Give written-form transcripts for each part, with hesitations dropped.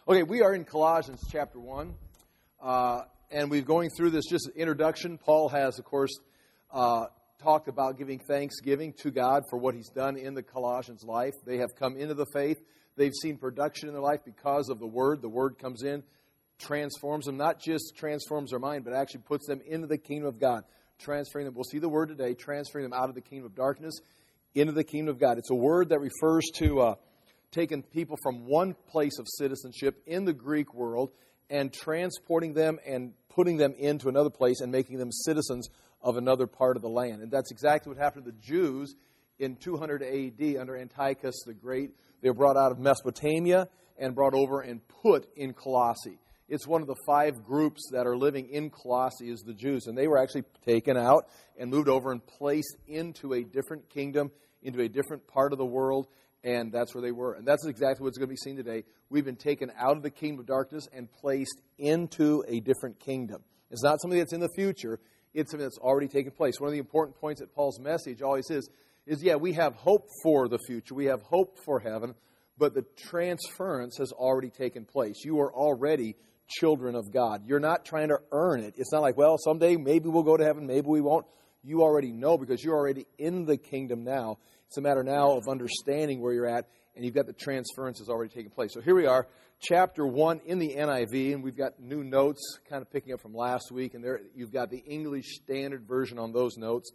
Okay, we are in Colossians chapter 1, and we're going through this just introduction. Paul has, of course, talked about giving thanksgiving to God for what He's done in the Colossians' life. They have come into the faith. They've seen production in their life because of the Word. The Word comes in, transforms them, not just transforms their mind, but actually puts them into the kingdom of God, transferring them. We'll see the Word today, transferring them out of the kingdom of darkness into the kingdom of God. It's a word that refers to taking people from one place of citizenship in the Greek world and transporting them and putting them into another place and making them citizens of another part of the land. And that's exactly what happened to the Jews in 200 A.D. under Antiochus the Great. They were brought out of Mesopotamia and brought over and put in Colossae. It's one of the 5 groups that are living in Colossae is the Jews. And they were actually taken out and moved over and placed into a different kingdom, into a different part of the world. And that's where they were. And that's exactly what's going to be seen today. We've been taken out of the kingdom of darkness and placed into a different kingdom. It's not something that's in the future. It's something that's already taken place. One of the important points that Paul's message always is we have hope for the future. We have hope for heaven. But the transference has already taken place. You are already children of God. You're not trying to earn it. It's not like, well, someday maybe we'll go to heaven, maybe we won't. You already know because you're already in the kingdom now. It's a matter now of understanding where you're at, and you've got the transference has already taken place. So here we are, chapter 1 in the NIV, and we've got new notes kind of picking up from last week, and there you've got the English Standard Version on those notes.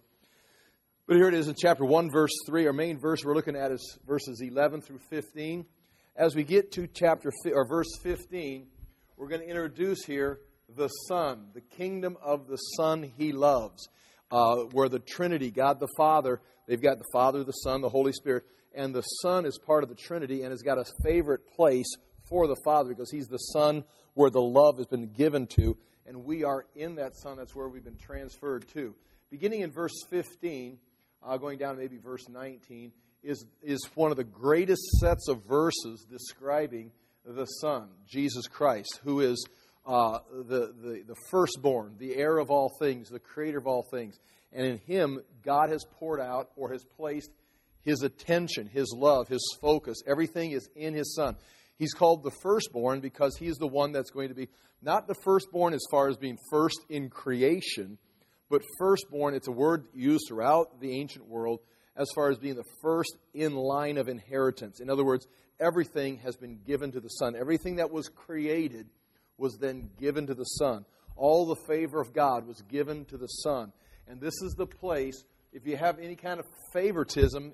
But here it is in chapter 1, verse 3. Our main verse we're looking at is verses 11 through 15. As we get to verse 15, we're going to introduce here the Son, the kingdom of the Son He loves. Where the Trinity, God the Father, they've got the Father, the Son, the Holy Spirit, and the Son is part of the Trinity and has got a favorite place for the Father because He's the Son where the love has been given to, and we are in that Son. That's where we've been transferred to. Beginning in verse 15, going down to maybe verse 19, is one of the greatest sets of verses describing the Son, Jesus Christ, who is the firstborn, the heir of all things, the creator of all things. And in Him, God has poured out or has placed His attention, His love, His focus. Everything is in His Son. He's called the firstborn because He is the one that's going to be, not the firstborn as far as being first in creation, but firstborn, it's a word used throughout the ancient world as far as being the first in line of inheritance. In other words, everything has been given to the Son. Everything that was created was then given to the Son. All the favor of God was given to the Son. And this is the place, if you have any kind of favoritism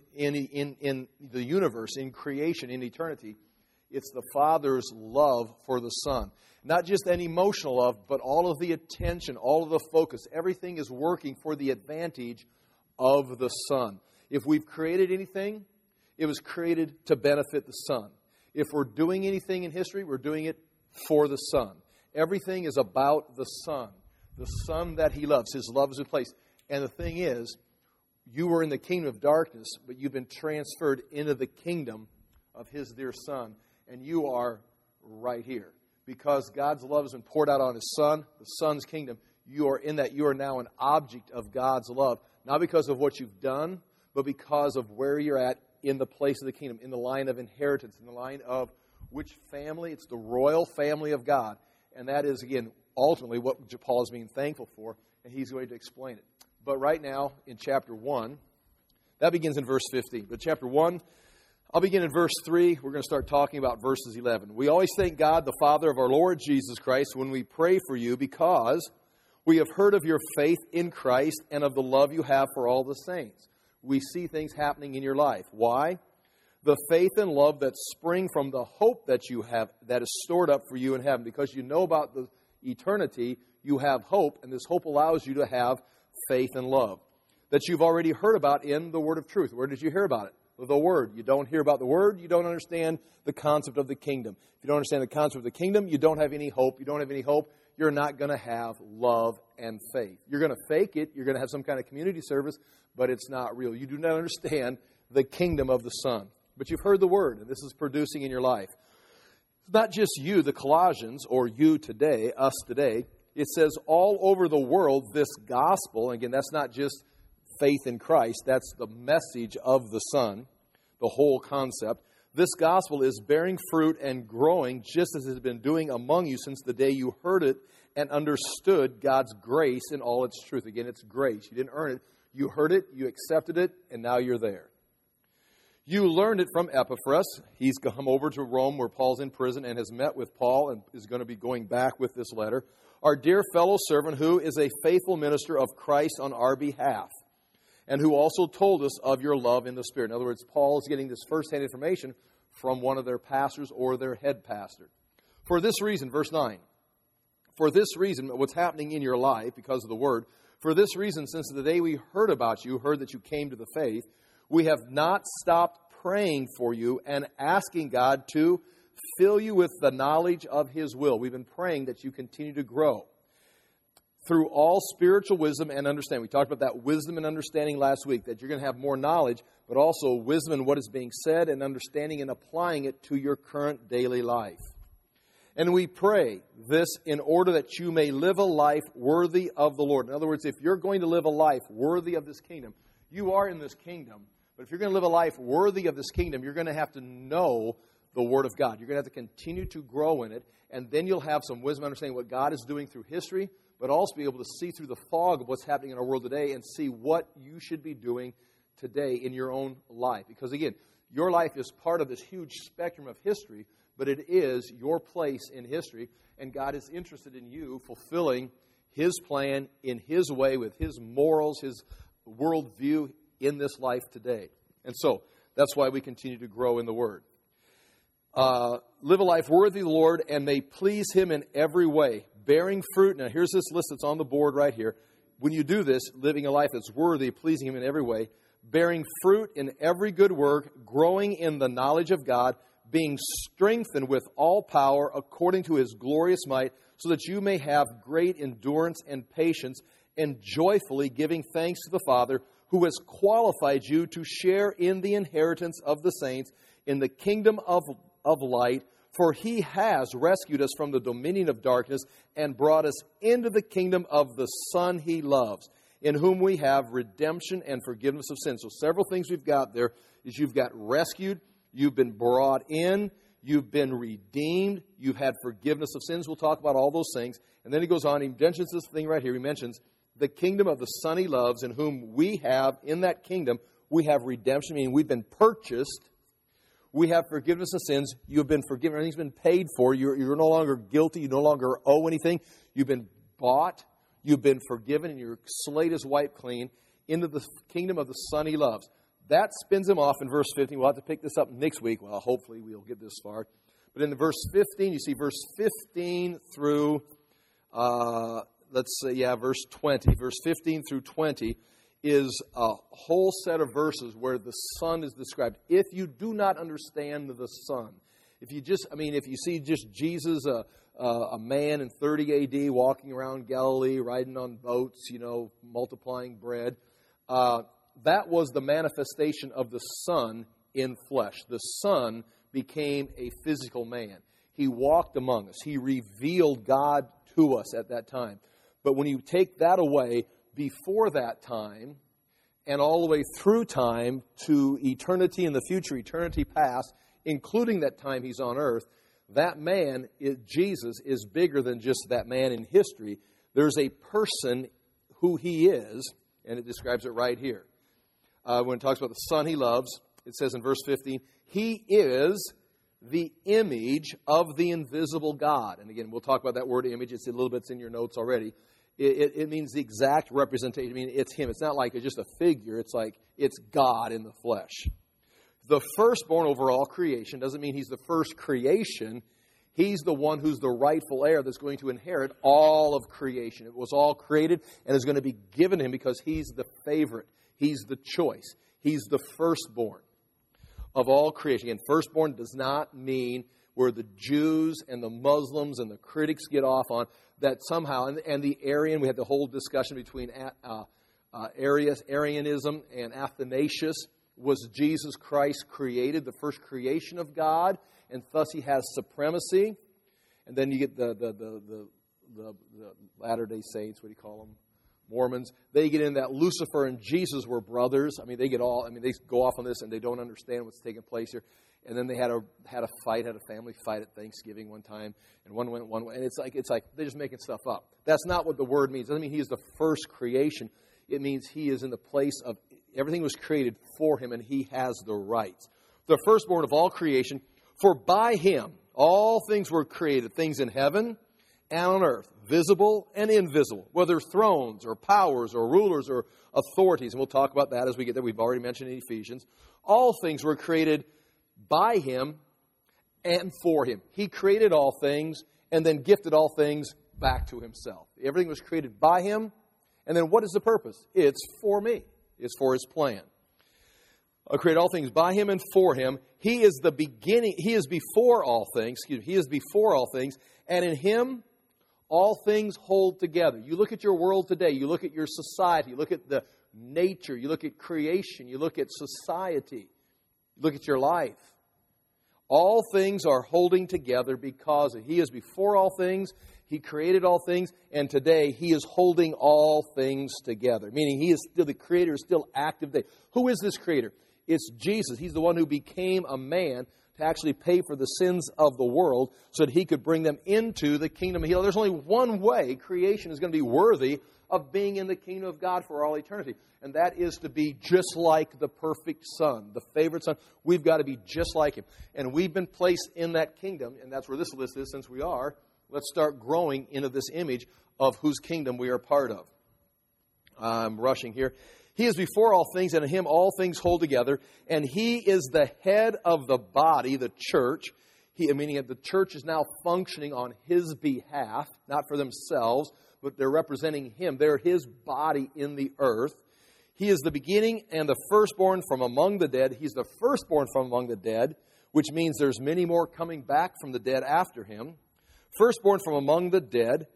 in the universe, in creation, in eternity, it's the Father's love for the Son. Not just an emotional love, but all of the attention, all of the focus. Everything is working for the advantage of the Son. If we've created anything, it was created to benefit the Son. If we're doing anything in history, we're doing it for the Son. Everything is about the Son that He loves. His love is in place. And the thing is, you were in the kingdom of darkness, but you've been transferred into the kingdom of His dear Son. And you are right here. Because God's love has been poured out on His Son, the Son's kingdom, you are in that. You are now an object of God's love. Not because of what you've done, but because of where you're at in the place of the kingdom, in the line of inheritance, in the line of which family? It's the royal family of God. And that is, again, ultimately what Paul is being thankful for, and he's going to explain it. But right now, in chapter 1, that begins in verse 15. But chapter 1, I'll begin in verse 3. We're going to start talking about verses 11. We always thank God, the Father of our Lord Jesus Christ, when we pray for you, because we have heard of your faith in Christ and of the love you have for all the saints. We see things happening in your life. Why? The faith and love that spring from the hope that you have, that is stored up for you in heaven. Because you know about the eternity, you have hope, and this hope allows you to have faith and love that you've already heard about in the word of truth. Where did you hear about it? The Word. You don't hear about the Word, you don't understand the concept of the kingdom. If you don't understand the concept of the kingdom, you don't have any hope. You don't have any hope, you're not going to have love and faith. You're going to fake it, you're going to have some kind of community service, but it's not real. You do not understand the kingdom of the Son. But you've heard the Word, and this is producing in your life. It's not just you, the Colossians, or you today, us today. It says all over the world, this gospel, and again, that's not just faith in Christ, that's the message of the Son, the whole concept. This gospel is bearing fruit and growing just as it has been doing among you since the day you heard it and understood God's grace in all its truth. Again, it's grace. You didn't earn it. You heard it, you accepted it, and now you're there. You learned it from Epaphras. He's come over to Rome where Paul's in prison and has met with Paul and is going to be going back with this letter. Our dear fellow servant who is a faithful minister of Christ on our behalf and who also told us of your love in the Spirit. In other words, Paul is getting this first-hand information from one of their pastors or their head pastor. For this reason, verse 9, for this reason, what's happening in your life because of the Word, for this reason, since the day we heard about you, heard that you came to the faith, we have not stopped praying for you and asking God to fill you with the knowledge of His will. We've been praying that you continue to grow through all spiritual wisdom and understanding. We talked about that wisdom and understanding last week, that you're going to have more knowledge, but also wisdom in what is being said and understanding and applying it to your current daily life. And we pray this in order that you may live a life worthy of the Lord. In other words, if you're going to live a life worthy of this kingdom, you are in this kingdom, but if you're going to live a life worthy of this kingdom, you're going to have to know the Word of God. You're going to have to continue to grow in it, and then you'll have some wisdom understanding what God is doing through history, but also be able to see through the fog of what's happening in our world today and see what you should be doing today in your own life. Because again, your life is part of this huge spectrum of history, but it is your place in history, and God is interested in you fulfilling His plan in His way with His morals, His worldview in this life today. And so, that's why we continue to grow in the Word. Live a life worthy of the Lord and may please Him in every way, bearing fruit. Now, here's this list that's on the board right here. When you do this, living a life that's worthy, pleasing Him in every way, bearing fruit in every good work, growing in the knowledge of God, being strengthened with all power according to His glorious might, so that you may have great endurance and patience, and joyfully giving thanks to the Father, who has qualified you to share in the inheritance of the saints in the kingdom of light. For He has rescued us from the dominion of darkness and brought us into the kingdom of the Son He loves, in whom we have redemption and forgiveness of sins. So several things we've got there is you've got rescued, you've been brought in, you've been redeemed, you've had forgiveness of sins. We'll talk about all those things. And then he goes on, he mentions this thing right here. He mentions the kingdom of the Son He loves, in whom we have, in that kingdom, we have redemption, meaning we've been purchased. We have forgiveness of sins. You have been forgiven. Everything's been paid for. You're no longer guilty. You no longer owe anything. You've been bought. You've been forgiven, and your slate is wiped clean into the kingdom of the Son He loves. That spins him off in verse 15. We'll have to pick this up next week. Well, hopefully we'll get this far. But in the verse 15, you see verse 15 through, verse 20. Verse 15 through 20 is a whole set of verses where the Son is described. If you do not understand the Son, if you see just Jesus, a man in 30 A.D. walking around Galilee, riding on boats, multiplying bread, that was the manifestation of the Son in flesh. The Son became a physical man. He walked among us. He revealed God to us at that time. But when you take that away, before that time, and all the way through time to eternity in the future, eternity past, including that time He's on earth, that man, Jesus, is bigger than just that man in history. There's a person who He is, and it describes it right here. When it talks about the Son He loves, it says in verse 15, He is the image of the invisible God. And again, we'll talk about that word image. It's a little bit in your notes already. It means the exact representation. I mean, it's Him. It's not like it's just a figure. It's like it's God in the flesh. The firstborn over all creation doesn't mean He's the first creation. He's the one who's the rightful heir that's going to inherit all of creation. It was all created and is going to be given to Him because He's the favorite. He's the choice. He's the firstborn of all creation. Again, firstborn does not mean where the Jews and the Muslims and the critics get off on that somehow, and the Arian, we had the whole discussion between Arianism and Athanasius. Was Jesus Christ created, the first creation of God, and thus He has supremacy? And then you get the Latter-day Saints, what do you call them? Mormons. They get in that Lucifer and Jesus were brothers. I mean, they go off on this and they don't understand what's taking place here. And then they had a fight, had a family fight at Thanksgiving one time, and one went one way. And it's like they're just making stuff up. That's not what the word means. It doesn't mean he is the first creation. It means he is in the place of everything was created for him, and he has the rights. The firstborn of all creation, for by him all things were created, things in heaven and on earth, visible and invisible, whether thrones or powers or rulers or authorities. And we'll talk about that as we get there. We've already mentioned in Ephesians. All things were created by him and for him. He created all things and then gifted all things back to himself. Everything was created by him. And then what is the purpose? It's for me. It's for his plan. I create all things by him and for him. He is the beginning. He is before all things. He is before all things. And in him, all things hold together. You look at your world today. You look at your society. You look at the nature. You look at creation. You look at society. You look at your life. All things are holding together because he is before all things. He created all things. And today, he is holding all things together. Meaning, he is still, the creator is still active today. Who is this creator? It's Jesus. He's the one who became a man to actually pay for the sins of the world so that he could bring them into the kingdom of healing. There's only one way creation is going to be worthy of being in the kingdom of God for all eternity. And that is to be just like the perfect Son, the favorite Son. We've got to be just like him. And we've been placed in that kingdom, and that's where this list is, since we are. Let's start growing into this image of whose kingdom we are part of. I'm rushing here. He is before all things, and in him all things hold together. And he is the head of the body, the church. Meaning that the church is now functioning on his behalf, not for themselves, but they're representing him. They're his body in the earth. He is the beginning and the firstborn from among the dead. He's the firstborn from among the dead, which means there's many more coming back from the dead after him. Firstborn from among the dead,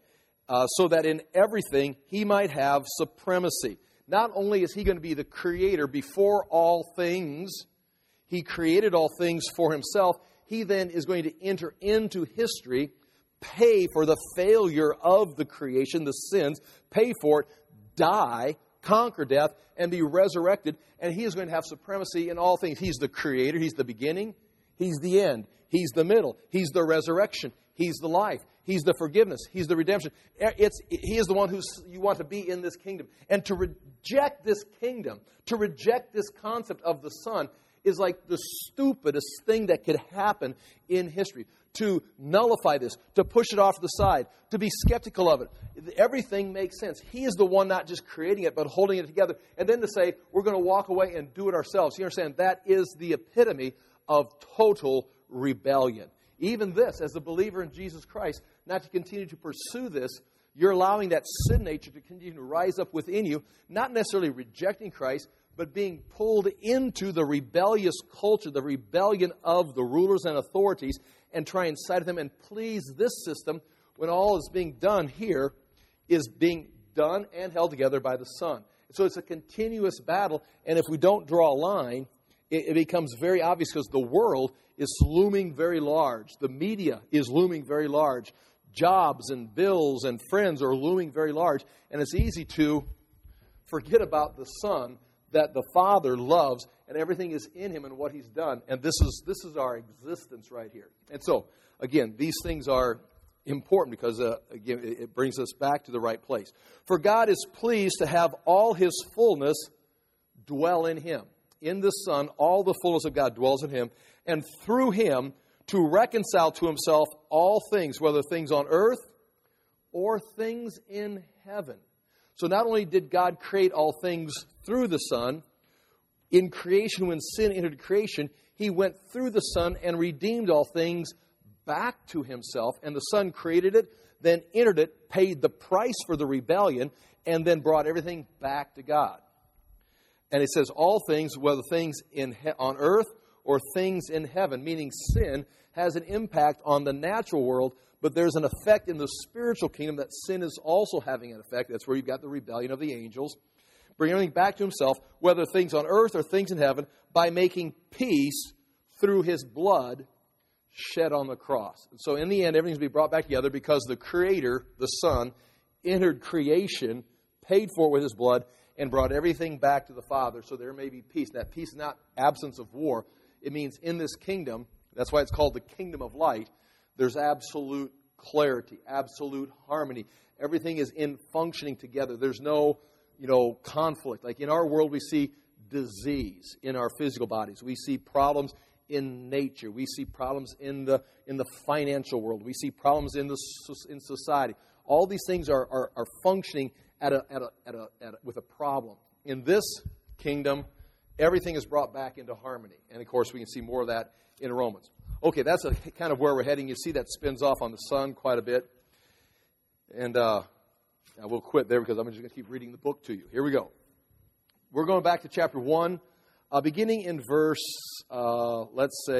so that in everything he might have supremacy. Not only is he going to be the creator before all things, he created all things for himself. He then is going to enter into history, pay for the failure of the creation, the sins, pay for it, die, conquer death, and be resurrected. And he is going to have supremacy in all things. He's the creator. He's the beginning. He's the end. He's the middle. He's the resurrection. He's the life. He's the forgiveness. He's the redemption. He is the one who you want to be in this kingdom. And to reject this kingdom, to reject this concept of the Son, is like the stupidest thing that could happen in history. To nullify this, to push it off to the side, to be skeptical of it. Everything makes sense. He is the one not just creating it, but holding it together. And then to say, we're going to walk away and do it ourselves. You understand, that is the epitome of total rebellion. Even this, as a believer in Jesus Christ, not to continue to pursue this, you're allowing that sin nature to continue to rise up within you, not necessarily rejecting Christ, but being pulled into the rebellious culture, the rebellion of the rulers and authorities, and try and side with them and please this system when all is being done here is being done and held together by the Son. So it's a continuous battle, and if we don't draw a line, it becomes very obvious because the world is looming very large. The media is looming very large. Jobs and bills and friends are looming very large, and it's easy to forget about the Son that the Father loves, and everything is in him and what he's done. And this is our existence right here. And so, again, these things are important because, again, it brings us back to the right place. For God is pleased to have all his fullness dwell in him. In the Son, all the fullness of God dwells in him, and through him to reconcile to himself all things, whether things on earth or things in heaven. So not only did God create all things through the Son, in creation, when sin entered creation, he went through the Son and redeemed all things back to himself. And the Son created it, then entered it, paid the price for the rebellion, and then brought everything back to God. And it says all things, whether things on earth or things in heaven, meaning sin has an impact on the natural world, but there's an effect in the spiritual kingdom that sin is also having an effect. That's where you've got the rebellion of the angels. Bring everything back to himself, whether things on earth or things in heaven, by making peace through his blood shed on the cross. And so in the end, everything's going to be brought back together because the Creator, the Son, entered creation, paid for it with his blood, and brought everything back to the Father so there may be peace. That peace is not absence of war. It means in this kingdom, that's why it's called the kingdom of light, there's absolute clarity, absolute harmony. Everything is in functioning together. There's no, conflict. Like in our world, we see disease in our physical bodies. We see problems in nature. We see problems in the financial world. We see problems in society. All these things are functioning with a problem. In this kingdom, everything is brought back into harmony. And of course, we can see more of that in Romans. Okay, that's kind of where we're heading. You see that spins off on the sun quite a bit. And I will quit there because I'm just going to keep reading the book to you. Here we go. We're going back to chapter 1, beginning in verse 9.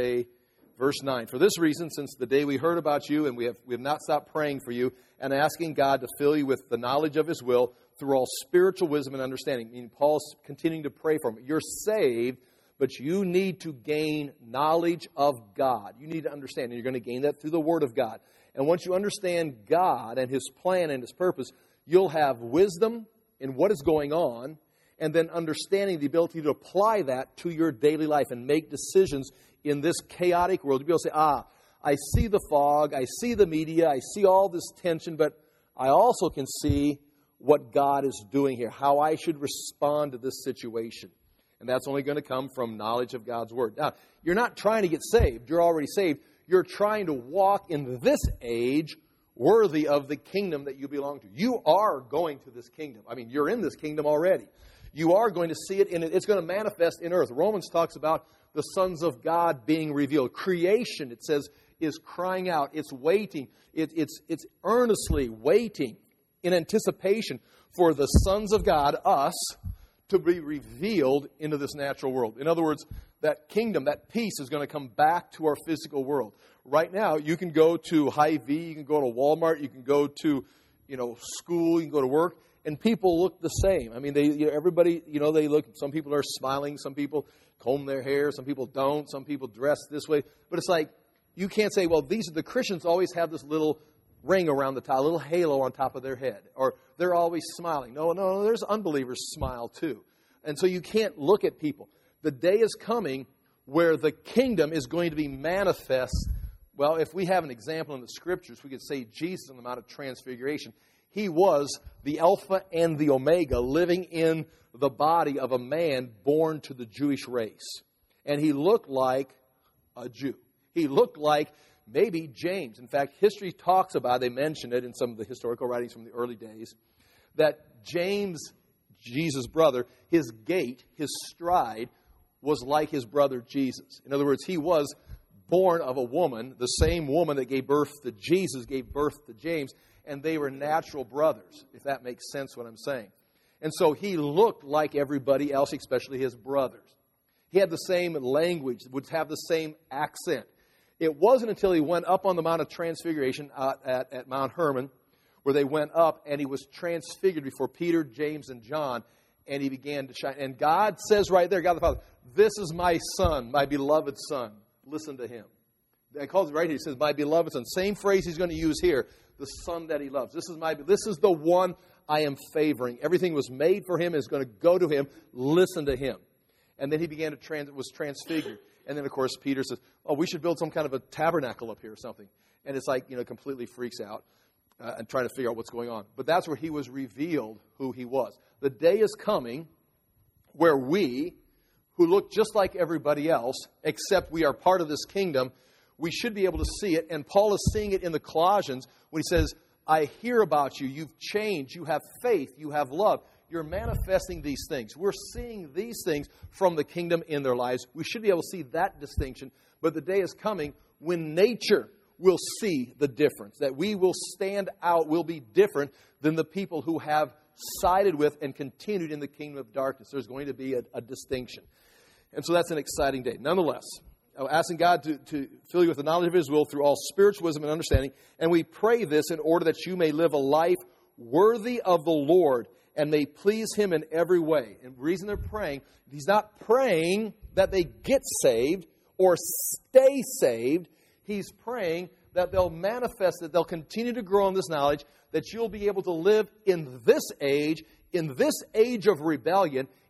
For this reason, since the day we heard about you, and we have not stopped praying for you and asking God to fill you with the knowledge of His will through all spiritual wisdom and understanding. Meaning Paul's continuing to pray for them. You're saved, but you need to gain knowledge of God. You need to understand, and you're going to gain that through the Word of God. And once you understand God and His plan and His purpose, you'll have wisdom in what is going on, and then understanding the ability to apply that to your daily life and make decisions in this chaotic world. You'll be able to say, I see the fog, I see the media, I see all this tension, but I also can see what God is doing here, how I should respond to this situation. And that's only going to come from knowledge of God's Word. Now, you're not trying to get saved. You're already saved. You're trying to walk in this age worthy of the kingdom that you belong to. You are going to this kingdom. I mean, you're in this kingdom already. You are going to see it, and it's going to manifest in earth. Romans talks about the sons of God being revealed. Creation, it says, is crying out. It's waiting. It's earnestly waiting in anticipation for the sons of God, us, to be revealed into this natural world. In other words, that kingdom, that peace is going to come back to our physical world. Right now, you can go to Hy-Vee, you can go to Walmart, you can go to, school, you can go to work, and people look the same. I mean, everybody, they look, some people are smiling, some people comb their hair, some people don't, some people dress this way. But it's like, you can't say, well, the Christians always have this little ring around the top, a little halo on top of their head, or they're always smiling. No, there's unbelievers smile too. And so you can't look at people. The day is coming where the kingdom is going to be manifest. Well, if we have an example in the Scriptures, we could say Jesus on the Mount of Transfiguration. He was the Alpha and the Omega, living in the body of a man born to the Jewish race. And he looked like a Jew. He looked like maybe James. In fact, history talks about, they mention it in some of the historical writings from the early days, that James, Jesus' brother, his gait, his stride, was like his brother Jesus. In other words, he was born of a woman, the same woman that gave birth to Jesus gave birth to James, and they were natural brothers, if that makes sense what I'm saying. And so he looked like everybody else, especially his brothers. He had the same language, would have the same accent. It wasn't until he went up on the Mount of Transfiguration at Mount Hermon, where they went up, and he was transfigured before Peter, James, and John, and he began to shine. And God says right there, God the Father, this is my Son, my beloved Son. Listen to him. He calls it right here. He says, my beloved Son. Same phrase he's going to use here. The Son that he loves. This is the one I am favoring. Everything was made for him. Is going to go to him. Listen to him. And then he began to was transfigured. And then, of course, Peter says, we should build some kind of a tabernacle up here or something. And it's like, completely freaks out and trying to figure out what's going on. But that's where he was revealed who he was. The day is coming where we, who look just like everybody else, except we are part of this kingdom, we should be able to see it. And Paul is seeing it in the Colossians when he says, I hear about you. You've changed. You have faith. You have love. You're manifesting these things. We're seeing these things from the kingdom in their lives. We should be able to see that distinction. But the day is coming when nature will see the difference, that we will stand out, will be different than the people who have sided with and continued in the kingdom of darkness. There's going to be a distinction. And so that's an exciting day. Nonetheless, asking God to fill you with the knowledge of His will through all spiritual wisdom and understanding. And we pray this in order that you may live a life worthy of the Lord and may please Him in every way. And the reason they're praying, He's not praying that they get saved or stay saved. He's praying that they'll manifest, that they'll continue to grow in this knowledge, that you'll be able to live in this age of rebellion,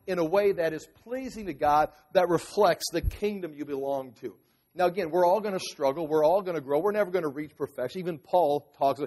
in a way that is pleasing to God, that reflects the kingdom you belong to. Now, again, we're all going to struggle. We're all going to grow. We're never going to reach perfection. Even Paul,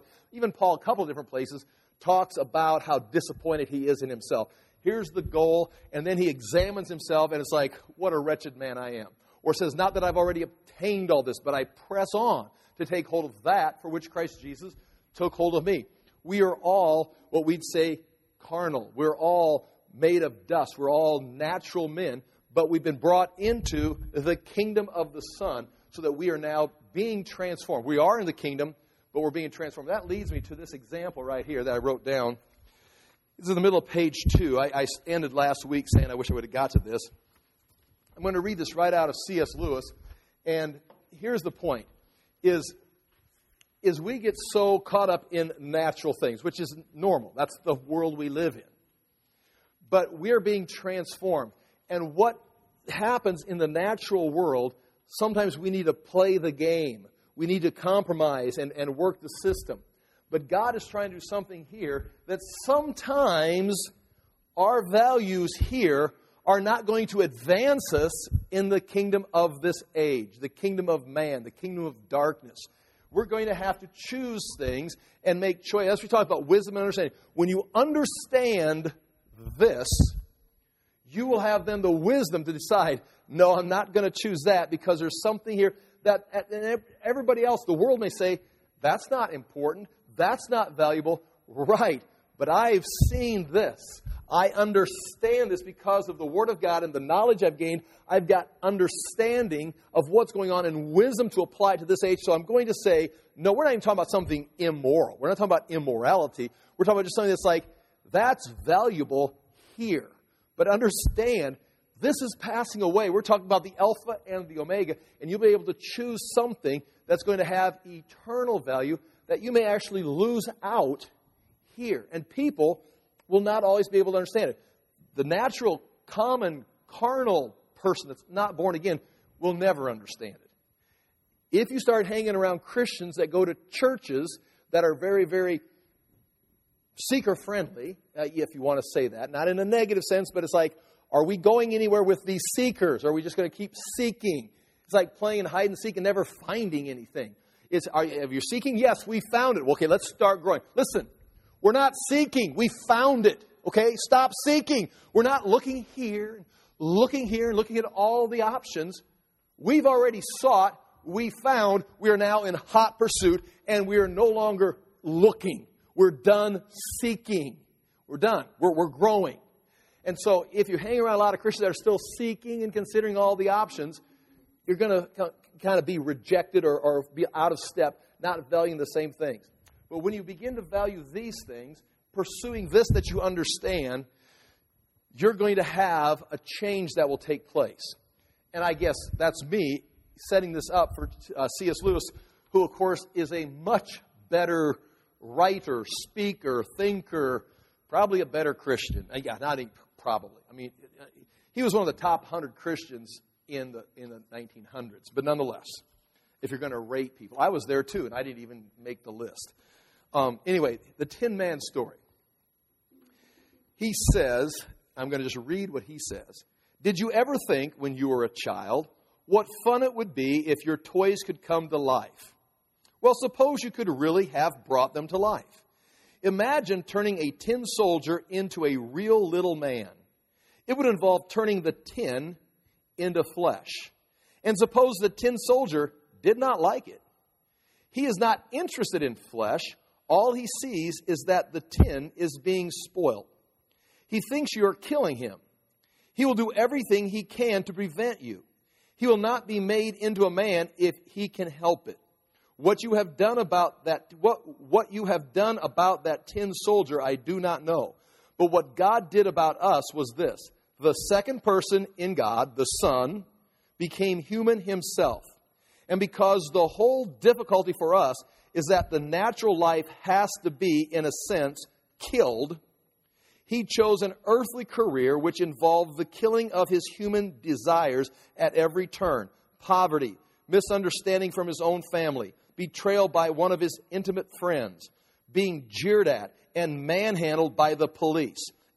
a couple of different places, talks about how disappointed he is in himself. Here's the goal, and then he examines himself, and it's like, what a wretched man I am. Or says, not that I've already obtained all this, but I press on to take hold of that for which Christ Jesus took hold of me. We are all what we'd say carnal. We're all made of dust. We're all natural men, but we've been brought into the kingdom of the Son so that we are now being transformed. We are in the kingdom, but we're being transformed. That leads me to this example right here that I wrote down. This is in the middle of page 2. I ended last week saying I wish I would have got to this. I'm going to read this right out of C.S. Lewis. And here's the point, is we get so caught up in natural things, which is normal. That's the world we live in. But we're being transformed. And what happens in the natural world, sometimes we need to play the game. We need to compromise and work the system. But God is trying to do something here that sometimes our values here are not going to advance us in the kingdom of this age, the kingdom of man, the kingdom of darkness. We're going to have to choose things and make choices. As we talk about wisdom and understanding, when you understand this, you will have then the wisdom to decide, no, I'm not going to choose that because there's something here that everybody else, the world may say, that's not important, that's not valuable. Right, but I've seen this. I understand this because of the Word of God and the knowledge I've gained. I've got understanding of what's going on and wisdom to apply to this age. So I'm going to say, no, we're not even talking about something immoral. We're not talking about immorality. We're talking about just something that's like, that's valuable here. But understand, this is passing away. We're talking about the Alpha and the Omega, and you'll be able to choose something that's going to have eternal value that you may actually lose out here. And people will not always be able to understand it. The natural, common, carnal person that's not born again will never understand it. If you start hanging around Christians that go to churches that are very, very seeker-friendly, if you want to say that, not in a negative sense, but it's like, are we going anywhere with these seekers? Are we just going to keep seeking? It's like playing hide and seek and never finding anything. Are you seeking? Yes, we found it. Okay, let's start growing. Listen, we're not seeking. We found it. Okay, stop seeking. We're not looking here, looking at all the options. We've already sought. We found. We are now in hot pursuit, and we are no longer looking. We're done seeking. We're done. We're growing. And so if you hang around a lot of Christians that are still seeking and considering all the options, you're going to kind of be rejected or be out of step, not valuing the same things. But when you begin to value these things, pursuing this that you understand, you're going to have a change that will take place. And I guess that's me setting this up for C.S. Lewis, who, of course, is a much better writer, speaker, thinker, probably a better Christian. Yeah, not even probably. I mean, he was one of the top 100 Christians in the 1900s. But nonetheless, if you're going to rate people, I was there too, and I didn't even make the list. Anyway, the Tin Man story. He says, I'm going to just read what he says. Did you ever think when you were a child what fun it would be if your toys could come to life? Well, suppose you could really have brought them to life. Imagine turning a tin soldier into a real little man. It would involve turning the tin into flesh. And suppose the tin soldier did not like it. He is not interested in flesh. All he sees is that the tin is being spoiled. He thinks you are killing him. He will do everything he can to prevent you. He will not be made into a man if he can help it. What you have done about that, what you have done about that tin soldier, I do not know. But what God did about us was this. The second person in God, the Son, became human himself. And because the whole difficulty for us is that the natural life has to be, in a sense, killed, he chose an earthly career which involved the killing of his human desires at every turn. Poverty, misunderstanding from his own family, betrayal by one of his intimate friends, being jeered at and manhandled by the police,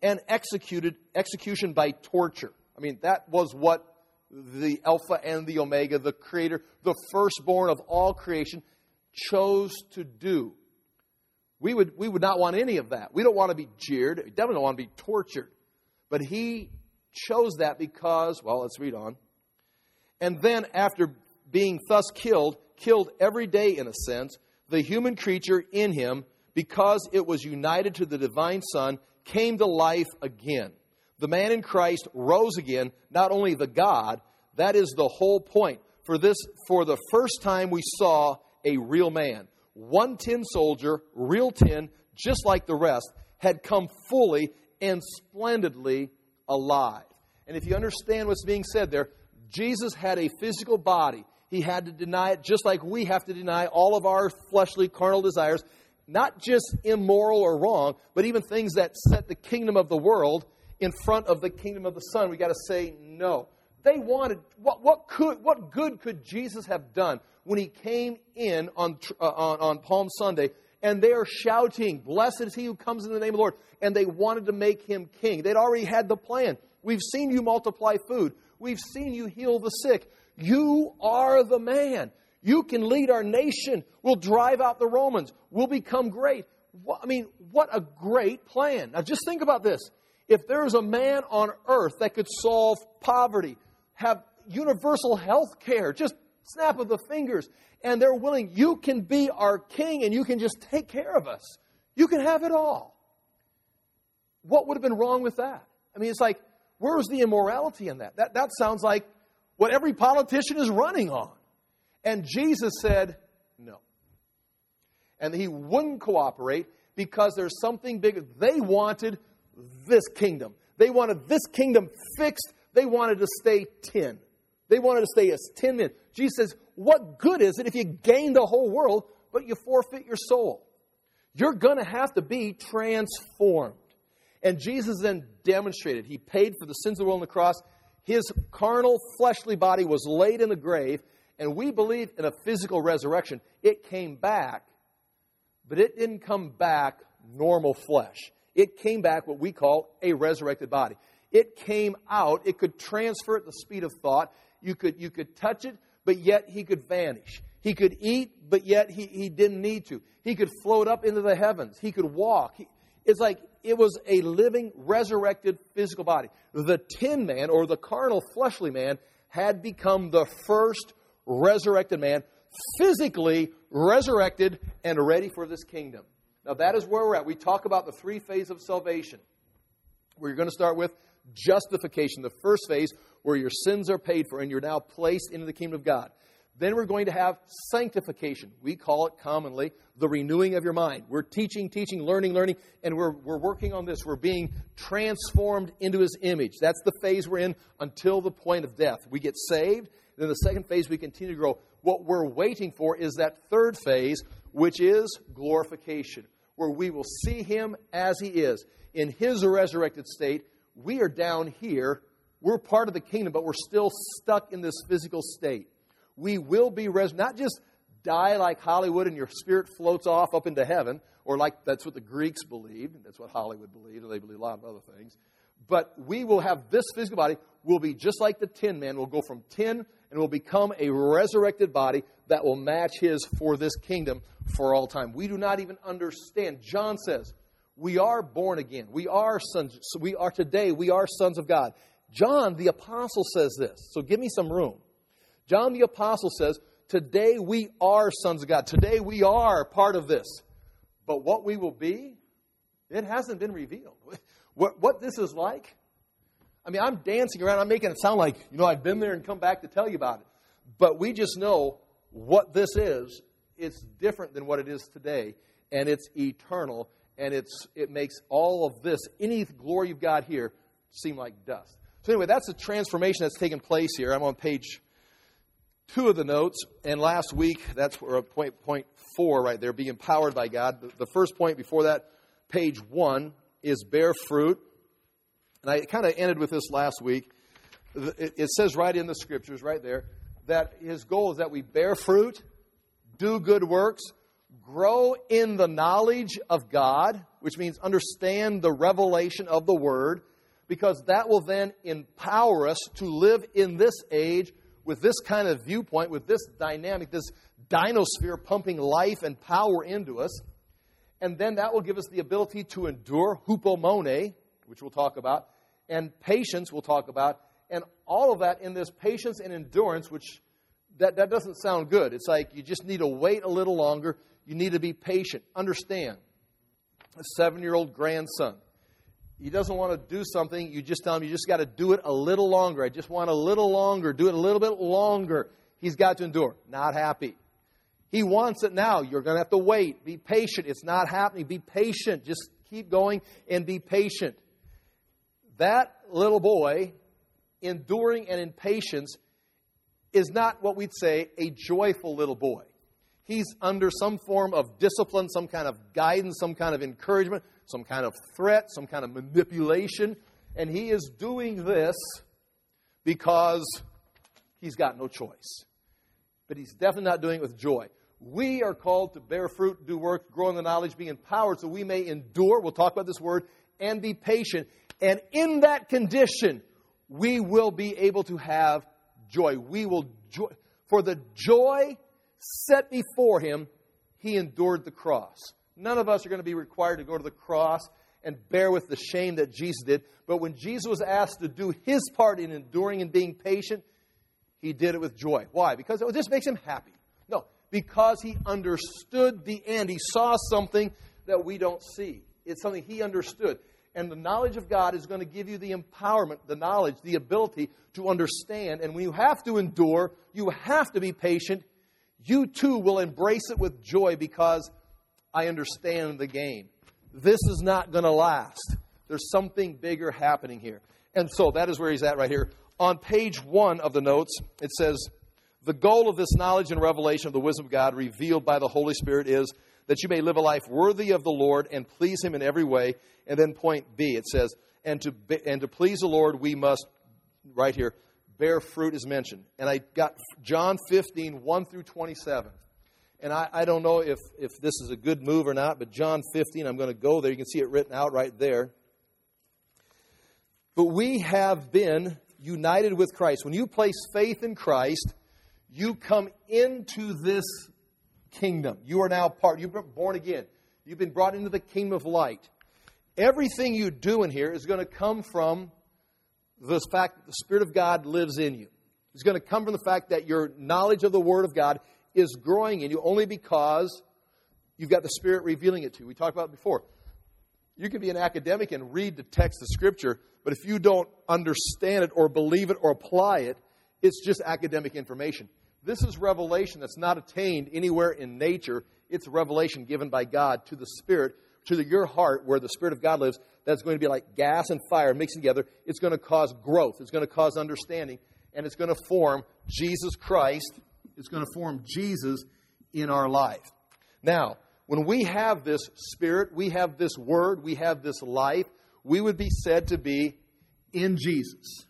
and execution by torture. I mean, that was what the Alpha and the Omega, the Creator, the firstborn of all creation, chose to do. We would not want any of that. We don't want to be jeered. We definitely don't want to be tortured. But he chose that because, well, let's read on. And then after being thus killed every day in a sense, the human creature in him, because it was united to the divine Son, came to life again. The man in Christ rose again, not only the God, that is the whole point. For the first time we saw a real man. One tin soldier, real tin, just like the rest, had come fully and splendidly alive. And if you understand what's being said there, Jesus had a physical body. He had to deny it just like we have to deny all of our fleshly, carnal desires. Not just immoral or wrong, but even things that set the kingdom of the world in front of the kingdom of the Son. We got to say no. They wanted, what good could Jesus have done when he came in on Palm Sunday, and they are shouting, "Blessed is he who comes in the name of the Lord," and they wanted to make him king. They'd already had the plan. We've seen you multiply food. We've seen you heal the sick. You are the man. You can lead our nation. We'll drive out the Romans. We'll become great. I mean, what a great plan. Now just think about this. If there was a man on earth that could solve poverty, have universal health care, just snap of the fingers, and they're willing, you can be our king and you can just take care of us. You can have it all. What would have been wrong with that? I mean, it's like, where's the immorality in that? That sounds like what every politician is running on. And Jesus said, no. And he wouldn't cooperate because there's something bigger. They wanted this kingdom. They wanted this kingdom fixed. They wanted to stay tin. They wanted to stay as tin men. Jesus says, what good is it if you gain the whole world, but you forfeit your soul? You're going to have to be transformed. And Jesus then demonstrated. He paid for the sins of the world on the cross. His carnal, fleshly body was laid in the grave. And we believe in a physical resurrection. It came back, but it didn't come back normal flesh. It came back what we call a resurrected body. It came out. It could transfer at the speed of thought. You could touch it, but yet he could vanish. He could eat, but yet he didn't need to. He could float up into the heavens. He could walk. It's like it was a living, resurrected physical body. The tin man, or the carnal, fleshly man, had become the first resurrected man, physically resurrected and ready for this kingdom. Now that is where we're at. We talk about the three phases of salvation. We're going to start with justification, the first phase where your sins are paid for and you're now placed into the kingdom of God. Then we're going to have sanctification. We call it commonly the renewing of your mind. We're teaching, learning, and we're working on this. We're being transformed into His image. That's the phase we're in until the point of death. We get saved. Then the second phase, we continue to grow. What we're waiting for is that third phase, which is glorification, where we will see Him as He is. In His resurrected state, we are down here. We're part of the kingdom, but we're still stuck in this physical state. We will be not just die like Hollywood and your spirit floats off up into heaven, or like that's what the Greeks believed. That's what Hollywood believed, and they believe a lot of other things. But we will have this physical body. We'll be just like the tin man. We'll go from tin and we'll become a resurrected body that will match his for this kingdom for all time. We do not even understand. John says, we are born again. We are sons. So we are sons of God. John, the apostle, says this. So give me some room. John, the apostle, says, today we are sons of God. Today we are part of this. But what we will be, it hasn't been revealed. What this is like, I mean, I'm dancing around. I'm making it sound like, I've been there and come back to tell you about it. But we just know what this is. It's different than what it is today. And it's eternal. And it makes all of this, any glory you've got here, seem like dust. So anyway, that's the transformation that's taken place here. I'm on page 2 of the notes. And last week, that's where point 4 right there, be empowered by God. The first point before that, page 1, is bear fruit. And I kind of ended with this last week. It says right in the scriptures, right there, that His goal is that we bear fruit, do good works, grow in the knowledge of God, which means understand the revelation of the Word, because that will then empower us to live in this age with this kind of viewpoint, with this dynamic, this dinosphere pumping life and power into us. And then that will give us the ability to endure, hupomone, which we'll talk about, and patience we'll talk about, and all of that in this patience and endurance, which that doesn't sound good. It's like you just need to wait a little longer. You need to be patient. Understand, a 7-year-old grandson, he doesn't want to do something. You just tell him, you just got to do it a little longer. I just want a little longer. Do it a little bit longer. He's got to endure. Not happy. He wants it now. You're going to have to wait. Be patient. It's not happening. Be patient. Just keep going and be patient. That little boy, enduring and in patience, is not what we'd say a joyful little boy. He's under some form of discipline, some kind of guidance, some kind of encouragement, some kind of threat, some kind of manipulation. And he is doing this because he's got no choice. But he's definitely not doing it with joy. We are called to bear fruit, do work, grow in the knowledge, be empowered so we may endure. We'll talk about this word, and be patient. And in that condition, we will be able to have joy. We will joy. For the joy set before him, he endured the cross. None of us are going to be required to go to the cross and bear with the shame that Jesus did. But when Jesus was asked to do his part in enduring and being patient, he did it with joy. Why? Because this makes him happy. No, because he understood the end. He saw something that we don't see. It's something he understood. And the knowledge of God is going to give you the empowerment, the knowledge, the ability to understand. And when you have to endure, you have to be patient, you too will embrace it with joy because I understand the game. This is not going to last. There's something bigger happening here. And so that is where he's at right here. On page 1 of the notes, it says, the goal of this knowledge and revelation of the wisdom of God revealed by the Holy Spirit is that you may live a life worthy of the Lord and please Him in every way. And then point B, it says, and to please the Lord, we must, right here, bear fruit is mentioned. And I got John 15, 1 through 27. And I don't know if this is a good move or not, but John 15, I'm going to go there. You can see it written out right there. But we have been united with Christ. When you place faith in Christ, you come into this kingdom. You are now part. You've been born again. You've been brought into the kingdom of light. Everything you do in here is going to come from the fact that the Spirit of God lives in you. It's going to come from the fact that your knowledge of the Word of God is growing in you only because you've got the Spirit revealing it to you. We talked about it before. You can be an academic and read the text of Scripture, but if you don't understand it or believe it or apply it, it's just academic information. This is revelation that's not attained anywhere in nature. It's revelation given by God to the Spirit, to your heart where the Spirit of God lives. That's going to be like gas and fire mixing together. It's going to cause growth. It's going to cause understanding. And it's going to form Jesus Christ. It's going to form Jesus in our life. Now, when we have this Spirit, we have this Word, we have this life, we would be said to be in Jesus.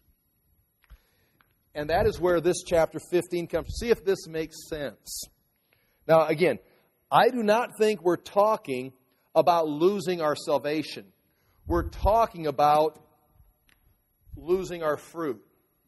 And that is where this chapter 15 comes. See if this makes sense. Now, again, I do not think we're talking about losing our salvation. We're talking about losing our fruit.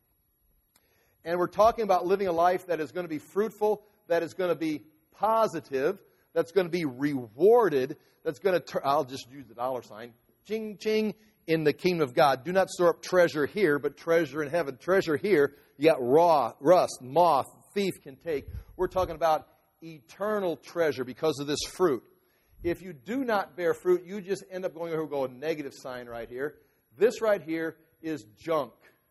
And we're talking about living a life that is going to be fruitful, that is going to be positive, that's going to be rewarded, that's going to I'll just use the dollar sign, ching, ching, in the kingdom of God. Do not store up treasure here, but treasure in heaven. Treasure here, you got rust, moth, thief can take. We're talking about eternal treasure because of this fruit. If you do not bear fruit, you just end up going over, go a negative sign right here. This right here is junk.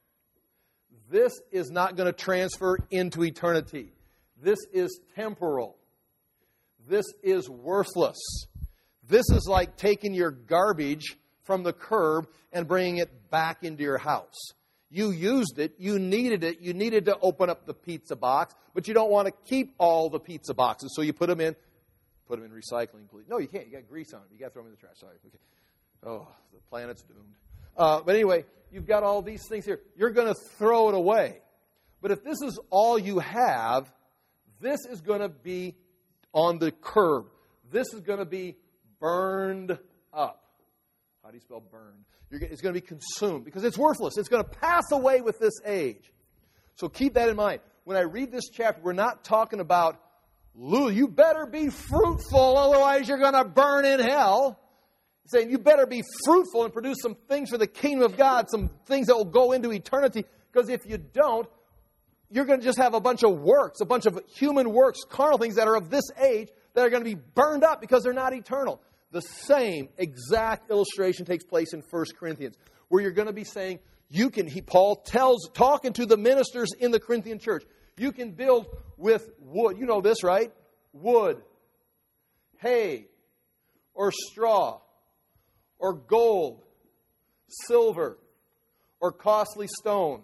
This is not going to transfer into eternity. This is temporal. This is worthless. This is like taking your garbage from the curb and bringing it back into your house. You used it, you needed to open up the pizza box, but you don't want to keep all the pizza boxes, so you put them in recycling, please. No, you can't. You got grease on them. You got to throw them in the trash. Sorry. Okay. Oh, the planet's doomed. But anyway, you've got all these things here. You're going to throw it away. But if this is all you have, this is going to be on the curb. This is going to be burned up. How do you spell burn? It's going to be consumed because it's worthless. It's going to pass away with this age. So keep that in mind. When I read this chapter, we're not talking about, you better be fruitful, otherwise you're going to burn in hell. He's saying you better be fruitful and produce some things for the kingdom of God, some things that will go into eternity. Because if you don't, you're going to just have a bunch of works, a bunch of human works, carnal things that are of this age that are going to be burned up because they're not eternal. The same exact illustration takes place in 1 Corinthians, where you're going to be saying, Paul tells, talking to the ministers in the Corinthian church, you can build with wood. You know this, right? Wood, hay, or straw, or gold, silver, or costly stone.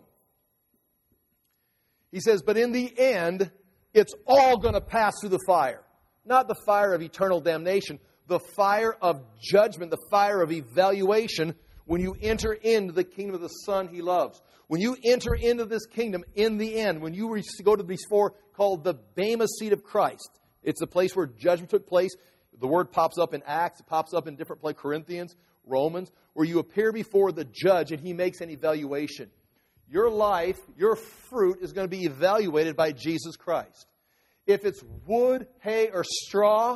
He says, but in the end, it's all going to pass through the fire. Not the fire of eternal damnation, the fire of judgment, the fire of evaluation when you enter into the kingdom of the Son He loves. When you enter into this kingdom in the end, when you go to these four called the Bema seat of Christ, it's the place where judgment took place. The word pops up in Acts, it pops up in different places, Corinthians, Romans, where you appear before the judge and he makes an evaluation. Your life, your fruit is going to be evaluated by Jesus Christ. If it's wood, hay, or straw,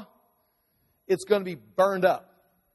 it's going to be burned up.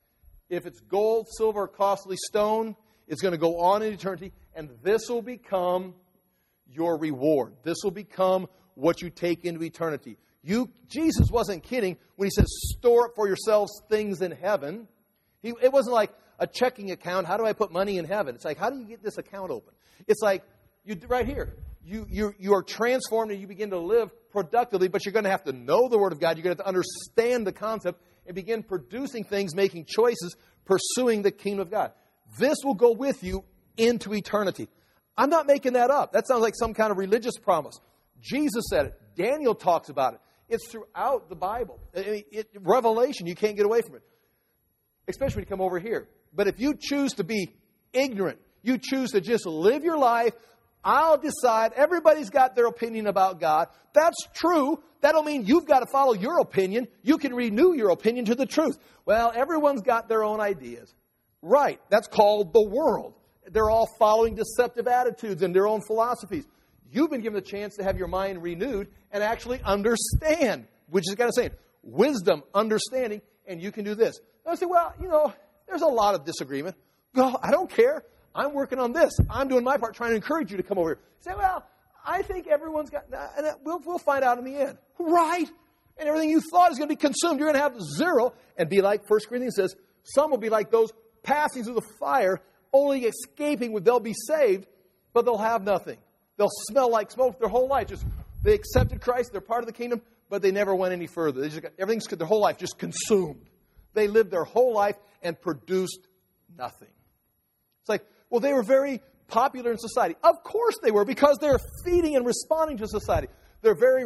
If it's gold, silver, or costly stone, it's going to go on in eternity, and this will become your reward. This will become what you take into eternity. Jesus wasn't kidding when He says, store up for yourselves things in heaven. It wasn't like a checking account. How do I put money in heaven? It's like, how do you get this account open? It's like, right here. You are transformed and you begin to live productively, but you're going to have to know the Word of God. You're going to have to understand the concept and begin producing things, making choices, pursuing the kingdom of God. This will go with you into eternity. I'm not making that up. That sounds like some kind of religious promise. Jesus said it. Daniel talks about it. It's throughout the Bible. Revelation, you can't get away from it. Especially when you come over here. But if you choose to be ignorant, you choose to just live your life, I'll decide. Everybody's got their opinion about God. That's true. That don't mean you've got to follow your opinion. You can renew your opinion to the truth. Well, everyone's got their own ideas. Right. That's called the world. They're all following deceptive attitudes and their own philosophies. You've been given the chance to have your mind renewed and actually understand, which is kind of saying wisdom, understanding, and you can do this. I say, well, there's a lot of disagreement. Well, I don't care. I'm working on this. I'm doing my part, trying to encourage you to come over here. Say, well, I think everyone's got, and we'll find out in the end. Right? And everything you thought is going to be consumed. You're going to have zero and be like 1 Corinthians says, some will be like those passing through the fire, only escaping they'll be saved, but they'll have nothing. They'll smell like smoke their whole life. They accepted Christ, they're part of the kingdom, but they never went any further. They just got their whole life just consumed. They lived their whole life and produced nothing. It's like, well, they were very popular in society. Of course they were, because they're feeding and responding to society. They're very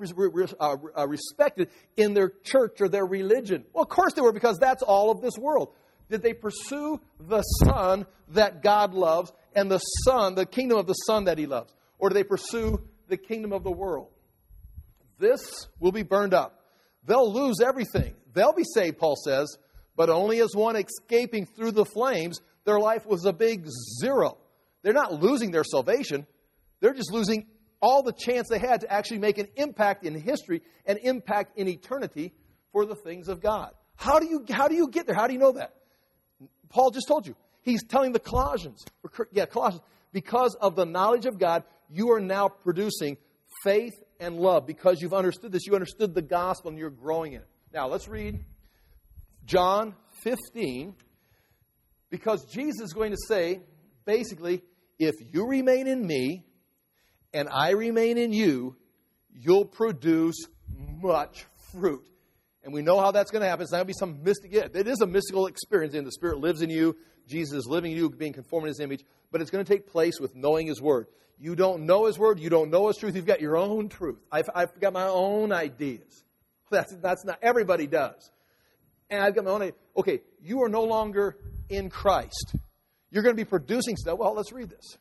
respected in their church or their religion. Well, of course they were, because that's all of this world. Did they pursue the Son that God loves and the kingdom of the Son that He loves? Or do they pursue the kingdom of the world? This will be burned up. They'll lose everything. They'll be saved, Paul says, but only as one escaping through the flames. Their life was a big zero. They're not losing their salvation. They're just losing all the chance they had to actually make an impact in history, an impact in eternity for the things of God. How do you get there? How do you know that? Paul just told you. He's telling the Colossians, because of the knowledge of God, you are now producing faith and love. Because you've understood this, you understood the gospel and you're growing in it. Now, let's read John 15. Because Jesus is going to say, basically, if you remain in me and I remain in you, you'll produce much fruit. And we know how that's going to happen. It's not going to be some mystic. It is a mystical experience, and the Spirit lives in you. Jesus is living in you, being conformed in His image. But it's going to take place with knowing His Word. You don't know His Word. You don't know His truth. You've got your own truth. I've got my own ideas. That's not, everybody does. And I've got my own idea. Okay, you are no longer in Christ. You're going to be producing stuff. Well, let's read this.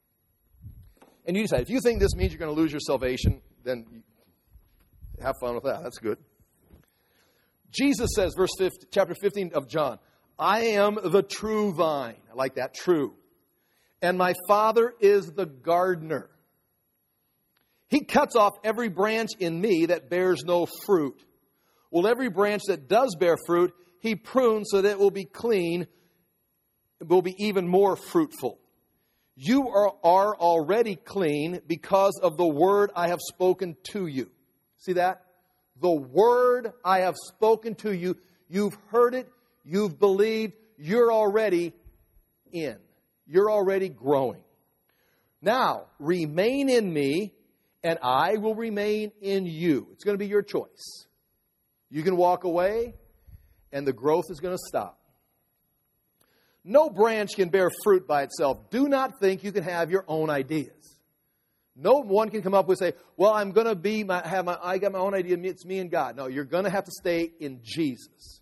And you decide, if you think this means you're going to lose your salvation, then have fun with that. That's good. Jesus says, chapter 15 of John, I am the true vine. I like that, true. And my Father is the gardener. He cuts off every branch in me that bears no fruit. Well, every branch that does bear fruit, He prunes so that it will be clean, will be even more fruitful. You are already clean because of the word I have spoken to you. See that? The word I have spoken to you. You've heard it. You've believed. You're already in. You're already growing. Now, remain in me, and I will remain in you. It's going to be your choice. You can walk away, and the growth is going to stop. No branch can bear fruit by itself. Do not think you can have your own ideas. No one can come up with say, well, I'm going to I got my own idea, it's me and God. No, you're going to have to stay in Jesus.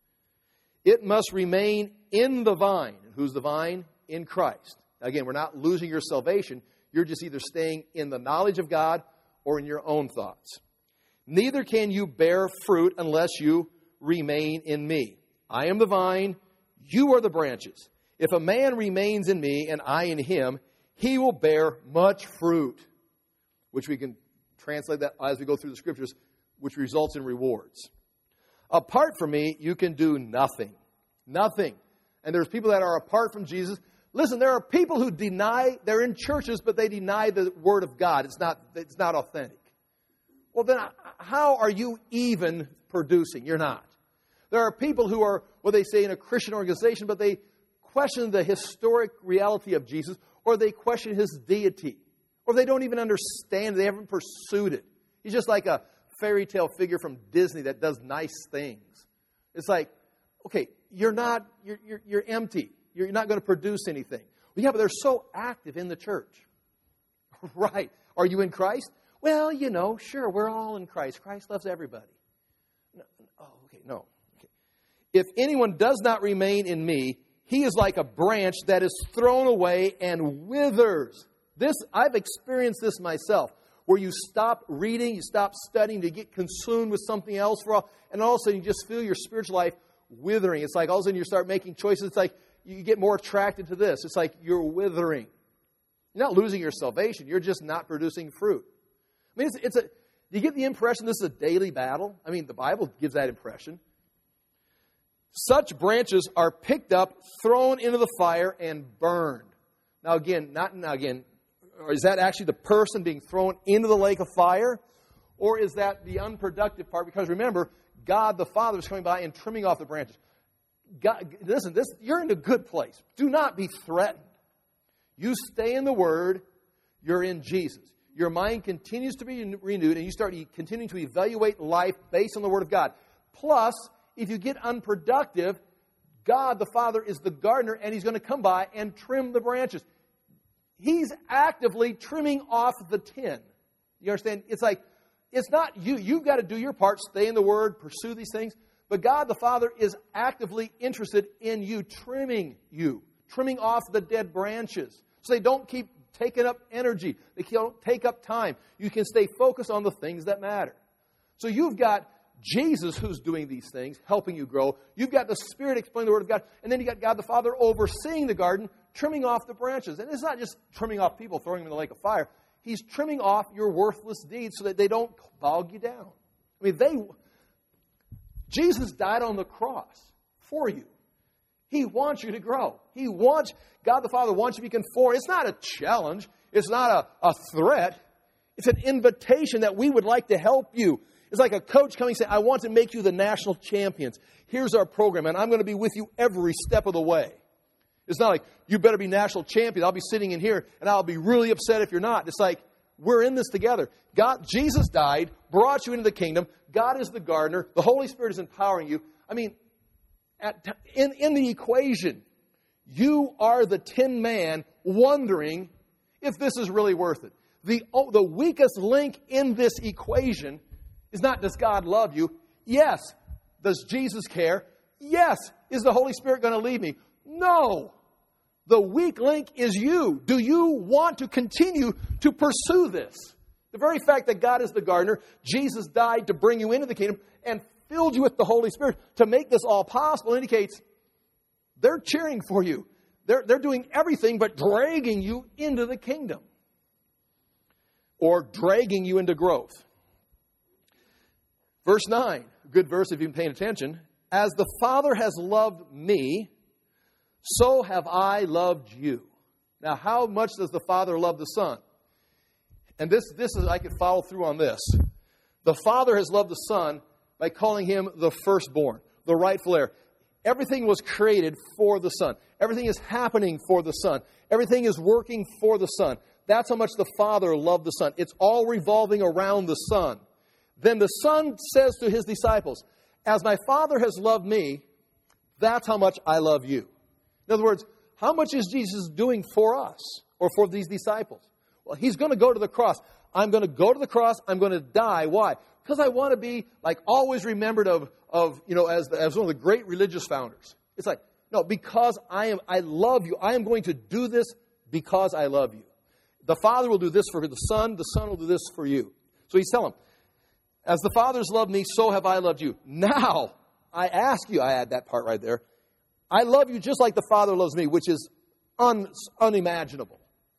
It must remain in the vine. Who's the vine? In Christ. Again, we're not losing your salvation. You're just either staying in the knowledge of God or in your own thoughts. Neither can you bear fruit unless you remain in me. I am the vine, you are the branches. If a man remains in me and I in him, he will bear much fruit, which we can translate that as we go through the scriptures, which results in rewards. Apart from me, you can do nothing. Nothing. And there's people that are apart from Jesus. Listen, there are people who deny, they're in churches, but they deny the Word of God. It's not authentic. Well, then how are you even producing? You're not. There are people who are, what they say, in a Christian organization, but they question the historic reality of Jesus, or they question His deity, or they don't even understand it. They haven't pursued it. He's just like a fairy tale figure from Disney that does nice things. It's like, okay, you're empty. You're not going to produce anything. Well, yeah, but they're so active in the church. Right. Are you in Christ? Well, sure, we're all in Christ. Christ loves everybody. No. Okay. If anyone does not remain in me, he is like a branch that is thrown away and withers. I've experienced this myself, where you stop reading, you stop studying to get consumed with something else and all of a sudden you just feel your spiritual life withering. It's like all of a sudden you start making choices. It's like you get more attracted to this. It's like you're withering. You're not losing your salvation. You're just not producing fruit. I mean, do you get the impression this is a daily battle? I mean, the Bible gives that impression. Such branches are picked up, thrown into the fire, and burned. Now again, is that actually the person being thrown into the lake of fire? Or is that the unproductive part? Because remember, God the Father is coming by and trimming off the branches. God, listen, you're in a good place. Do not be threatened. You stay in the Word. You're in Jesus. Your mind continues to be renewed, and you start continuing to evaluate life based on the Word of God. Plus, if you get unproductive, God the Father is the gardener, and He's going to come by and trim the branches. He's actively trimming off the tin. You understand? It's like, it's not you. You've got to do your part, stay in the Word, pursue these things. But God the Father is actively interested in you, trimming off the dead branches. So they don't keep taking up energy. They don't take up time. You can stay focused on the things that matter. So you've got Jesus who's doing these things, helping you grow. You've got the Spirit explaining the Word of God. And then you've got God the Father overseeing the garden, trimming off the branches. And it's not just trimming off people, throwing them in the lake of fire. He's trimming off your worthless deeds so that they don't bog you down. I mean, Jesus died on the cross for you. He wants you to grow. God the Father wants you to be conformed. It's not a challenge. It's not a threat. It's an invitation that we would like to help you. It's like a coach coming and saying, I want to make you the national champions. Here's our program, and I'm going to be with you every step of the way. It's not like, you better be national champion. I'll be sitting in here, and I'll be really upset if you're not. It's like, we're in this together. Jesus died, brought you into the kingdom. God is the gardener. The Holy Spirit is empowering you. I mean, in the equation, you are the tin man wondering if this is really worth it. The weakest link in this equation is not, does God love you? Yes. Does Jesus care? Yes. Is the Holy Spirit going to lead me? No. The weak link is you. Do you want to continue to pursue this? The very fact that God is the gardener, Jesus died to bring you into the kingdom, and filled you with the Holy Spirit to make this all possible indicates they're cheering for you. They're doing everything but dragging you into the kingdom or dragging you into growth. Verse 9, good verse if you've been paying attention. As the Father has loved me, so have I loved you. Now, how much does the Father love the Son? And this is, I could follow through on this. The Father has loved the Son by calling him the firstborn, the rightful heir. Everything was created for the Son. Everything is happening for the Son. Everything is working for the Son. That's how much the Father loved the Son. It's all revolving around the Son. Then the Son says to his disciples, as my Father has loved me, that's how much I love you. In other words, how much is Jesus doing for us or for these disciples? Well, he's going to go to the cross. I'm going to go to the cross. I'm going to die. Why? Because I want to be like always remembered of as one of the great religious founders. It's like, no, because I love you. I am going to do this because I love you. The Father will do this for the Son will do this for you. So he's telling them, as the Father's loved me, so have I loved you. Now, I ask you, I add that part right there, I love you just like the Father loves me, which is unimaginable.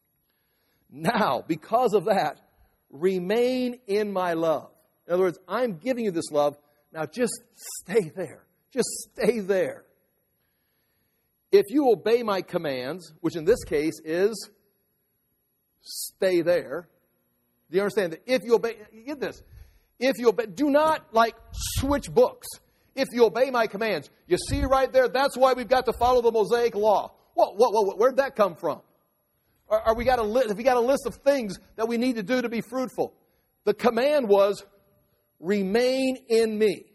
Now, because of that, remain in my love. In other words, I'm giving you this love. Now just stay there. Just stay there. If you obey my commands, which in this case is stay there. Do you understand that? If you obey, get this. If you obey, do not like switch books. If you obey my commands, you see right there, that's why we've got to follow the Mosaic law. Where'd that come from? Have we got a list of things that we need to do to be fruitful? The command was, remain in me.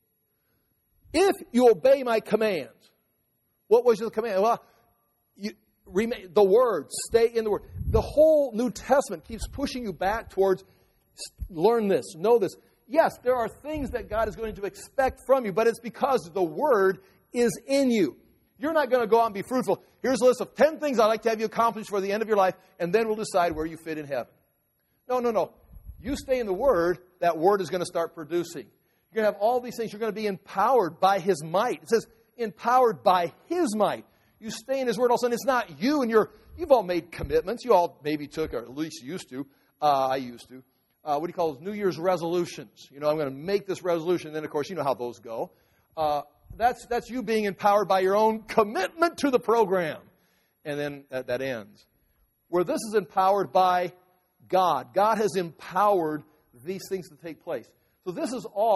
If you obey my commands, what was the command? Well, remain, the Word, stay in the Word. The whole New Testament keeps pushing you back towards, learn this, know this. Yes, there are things that God is going to expect from you, but it's because the Word is in you. You're not going to go out and be fruitful. Here's a list of 10 things I'd like to have you accomplish for the end of your life, and then we'll decide where you fit in heaven. No. You stay in the Word, that Word is going to start producing. You're going to have all these things. You're going to be empowered by His might. It says, empowered by His might. You stay in His Word. All of a sudden, it's not you and you've all made commitments. You all maybe took, or at least used to. I used to. What do you call those? New Year's resolutions. I'm going to make this resolution. And then, of course, you know how those go. That's you being empowered by your own commitment to the program. And then that ends. Where this is empowered by God. God has empowered these things to take place. So this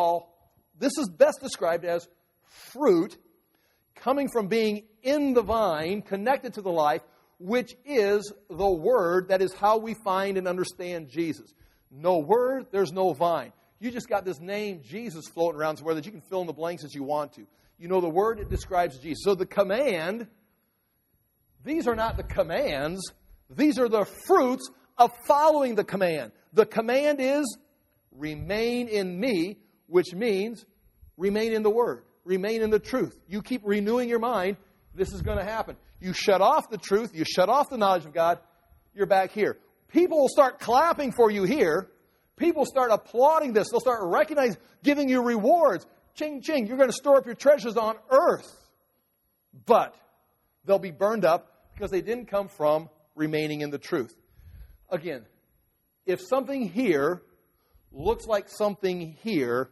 is best described as fruit coming from being in the vine, connected to the life, which is the Word. That is how we find and understand Jesus. No Word, there's no vine. You just got this name, Jesus, floating around somewhere that you can fill in the blanks as you want to. You know the Word, it describes Jesus. So the command, these are not the commands. These are the fruits of following the command. The command is, remain in me, which means remain in the Word. Remain in the truth. You keep renewing your mind, this is going to happen. You shut off the truth, you shut off the knowledge of God, you're back here. People will start clapping for you here. People start applauding this. They'll start recognizing, giving you rewards. Ching, ching, you're going to store up your treasures on earth. But they'll be burned up because they didn't come from remaining in the truth. Again, if something here looks like something here,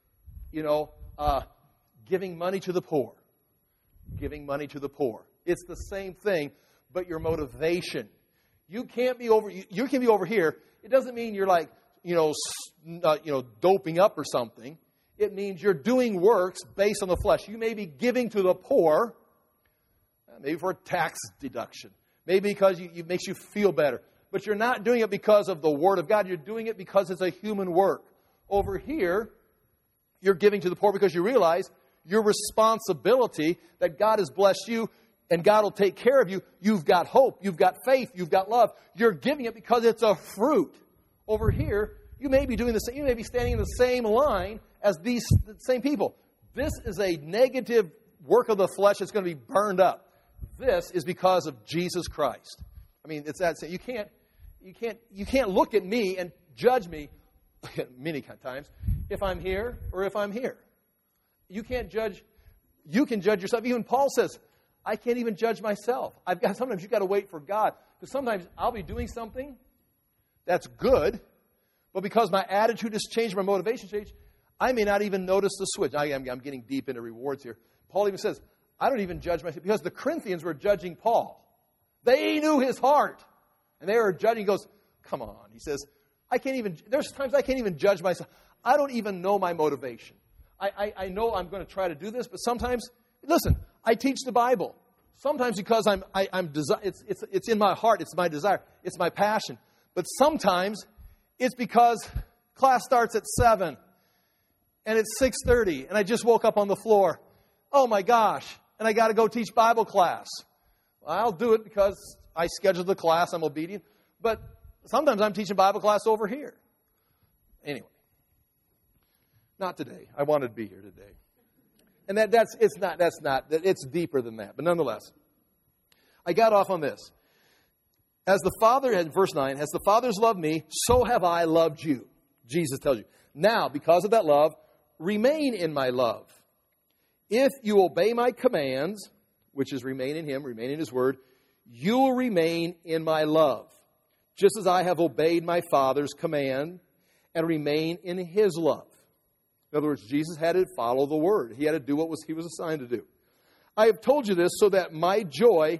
giving money to the poor. Giving money to the poor. It's the same thing, but your motivation. You can be over here. It doesn't mean you're like, doping up or something. It means you're doing works based on the flesh. You may be giving to the poor, maybe for a tax deduction, maybe because it makes you feel better. But you're not doing it because of the Word of God. You're doing it because it's a human work. Over here, you're giving to the poor because you realize your responsibility that God has blessed you and God will take care of you. You've got hope. You've got faith. You've got love. You're giving it because it's a fruit. Over here, you may be doing the same. You may be standing in the same line as these same people. This is a negative work of the flesh that's going to be burned up. This is because of Jesus Christ. I mean, it's that simple. You can't look at me and judge me many times if I'm here or if I'm here. You can't judge. You can judge yourself. Even Paul says, I can't even judge myself. Sometimes you've got to wait for God. Because sometimes I'll be doing something that's good, but because my attitude has changed, my motivation changed, I may not even notice the switch. I'm getting deep into rewards here. Paul even says, I don't even judge myself. Because the Corinthians were judging Paul. They knew his heart. And they were judging. He goes, come on. He says, there's times I can't even judge myself. I don't even know my motivation. I know I'm going to try to do this, but sometimes, listen, I teach the Bible. Sometimes because it's in my heart, it's my desire, it's my passion. But sometimes it's because class starts at 7 and it's 6:30 and I just woke up on the floor. Oh my gosh, and I got to go teach Bible class. Well, I'll do it because I scheduled the class, I'm obedient. But sometimes I'm teaching Bible class over here. Anyway. Not today. I wanted to be here today. And it's deeper than that. But nonetheless, I got off on this. As the Father, verse 9, as the Father's loved me, so have I loved you. Jesus tells you. Now, because of that love, remain in my love. If you obey my commands, which is remain in Him, remain in His word, you will remain in my love, just as I have obeyed my Father's command and remain in His love. In other words, Jesus had to follow the word. He had to do what he was assigned to do. I have told you this so that my joy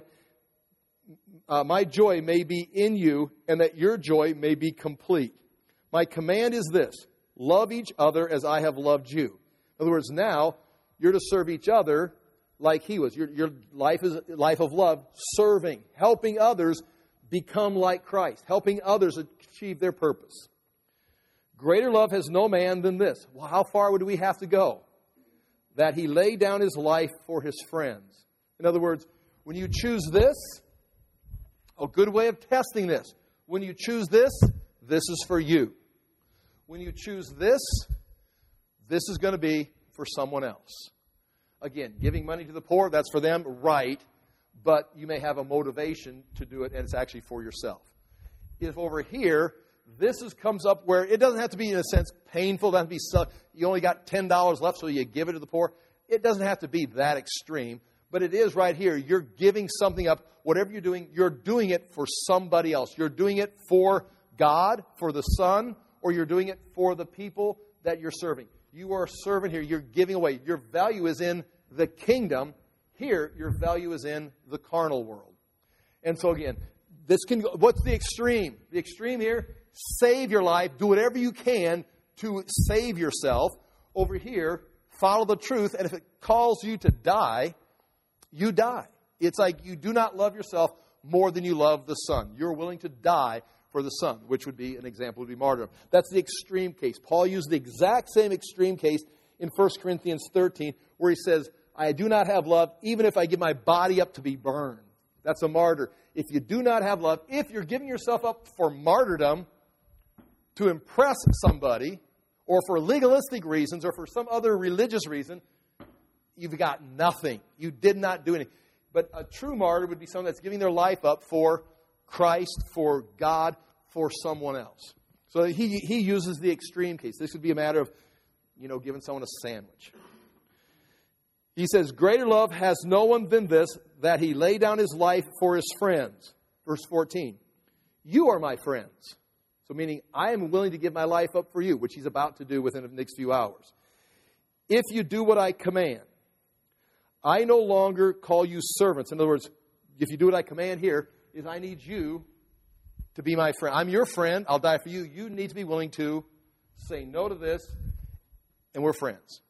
may be in you and that your joy may be complete. My command is this: love each other as I have loved you. In other words, now you're to serve each other like He was. Your life is a life of love, serving, helping others become like Christ, helping others achieve their purpose. Greater love has no man than this. Well, how far would we have to go? That He laid down His life for His friends. In other words, when you choose this, a good way of testing this. When you choose this, this is for you. When you choose this, this is going to be for someone else. Again, giving money to the poor, that's for them, right. But you may have a motivation to do it, and it's actually for yourself. If over here, comes up where it doesn't have to be, in a sense, painful. It doesn't have to be, you only got $10 left, so you give it to the poor. It doesn't have to be that extreme. But it is right here. You're giving something up. Whatever you're doing it for somebody else. You're doing it for God, for the Son, or you're doing it for the people that you're serving. You are a servant here. You're giving away. Your value is in the kingdom. Here, your value is in the carnal world. And so again, what's the extreme? The extreme here, save your life. Do whatever you can to save yourself. Over here, follow the truth. And if it calls you to die, you die. It's like you do not love yourself more than you love the Son. You're willing to die for the Son, which would be, an example would be martyrdom. That's the extreme case. Paul used the exact same extreme case in 1 Corinthians 13, where he says, I do not have love even if I give my body up to be burned. That's a martyr. If you do not have love, if you're giving yourself up for martyrdom to impress somebody, or for legalistic reasons, or for some other religious reason, you've got nothing. You did not do anything. But a true martyr would be someone that's giving their life up for Christ, for God, for someone else. So he uses the extreme case. This would be a matter of, giving someone a sandwich. He says, greater love has no one than this, that he lay down his life for his friends. Verse 14. You are my friends. So meaning, I am willing to give my life up for you, which he's about to do within the next few hours. If you do what I command, I no longer call you servants. In other words, if you do what I command here, is I need you to be my friend. I'm your friend. I'll die for you. You need to be willing to say no to this, and we're friends.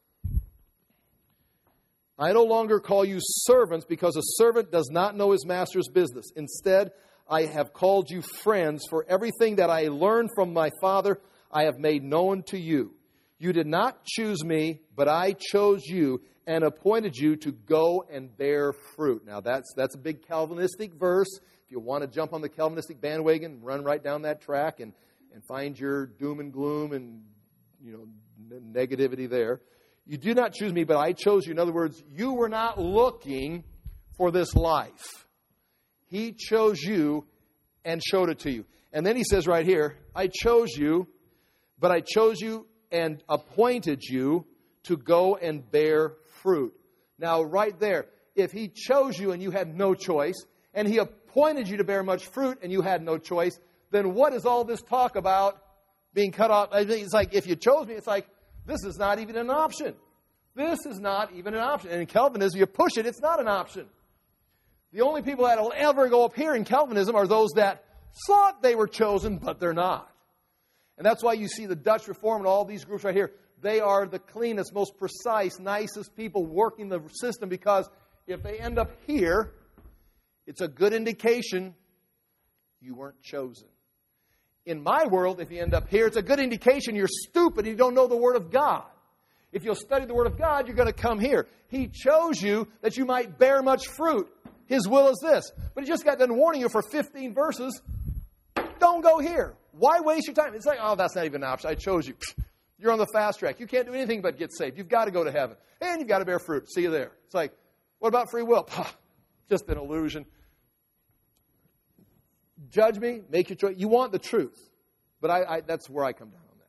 I no longer call you servants, because a servant does not know his master's business. Instead, I have called you friends, for everything that I learned from my Father I have made known to you. You did not choose me, but I chose you and appointed you to go and bear fruit. Now, that's a big Calvinistic verse. If you want to jump on the Calvinistic bandwagon, run right down that track and find your doom and gloom and negativity there. You do not choose me, but I chose you. In other words, you were not looking for this life. He chose you and showed it to you. And then he says right here, I chose you, but I chose you and appointed you to go and bear fruit. Now, right there, if He chose you and you had no choice, and He appointed you to bear much fruit and you had no choice, then what is all this talk about being cut off? I mean, it's like, if you chose me, it's like, this is not even an option. This is not even an option. And in Calvinism, you push it, it's not an option. The only people that will ever go up here in Calvinism are those that thought they were chosen, but they're not. And that's why you see the Dutch Reform and all these groups right here. They are the cleanest, most precise, nicest people working the system, because if they end up here, it's a good indication you weren't chosen. In my world, if you end up here, it's a good indication you're stupid and you don't know the Word of God. If you'll study the Word of God, you're going to come here. He chose you that you might bear much fruit. His will is this. But He just got done warning you for 15 verses. Don't go here. Why waste your time? It's like, oh, that's not even an option. I chose you. You're on the fast track. You can't do anything but get saved. You've got to go to heaven. And you've got to bear fruit. See you there. It's like, what about free will? Just an illusion. Judge me. Make your choice. You want the truth. But that's where I come down on